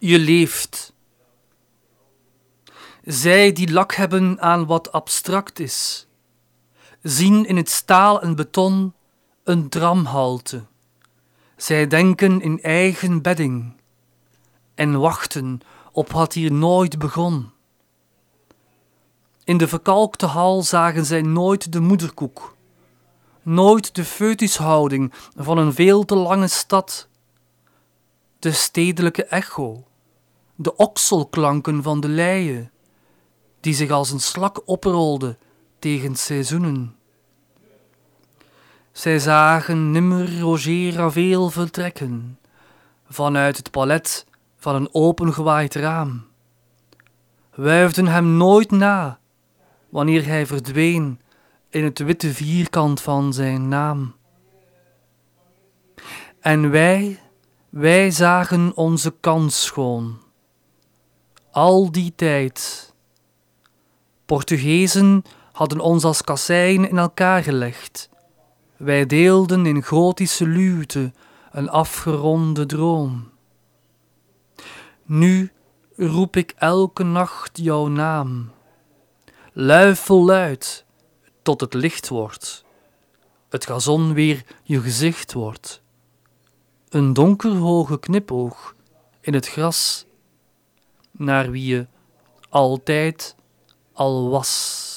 Je leeft. Zij die lak hebben aan wat abstract is, zien in het staal en beton een tramhalte. Zij denken in eigen bedding en wachten op wat hier nooit begon. In de verkalkte hal zagen zij nooit de moederkoek, nooit de foetushouding van een veel te lange stad, de stedelijke echo, de okselklanken van de leien, die zich als een slak oprolde tegen seizoenen. Zij zagen nimmer Roger Ravel vertrekken, vanuit het palet van een opengewaaid raam, wuifden hem nooit na, wanneer hij verdween in het witte vierkant van zijn naam. En wij zagen onze kans schoon. Al die tijd. Portugezen hadden ons als kasseien in elkaar gelegd. Wij deelden in gotische luwte een afgeronde droom. Nu roep ik elke nacht jouw naam. Luifelluid, tot het licht wordt. Het gazon weer je gezicht wordt. Een donkerhoge knipoog in het gras, naar wie je altijd al was.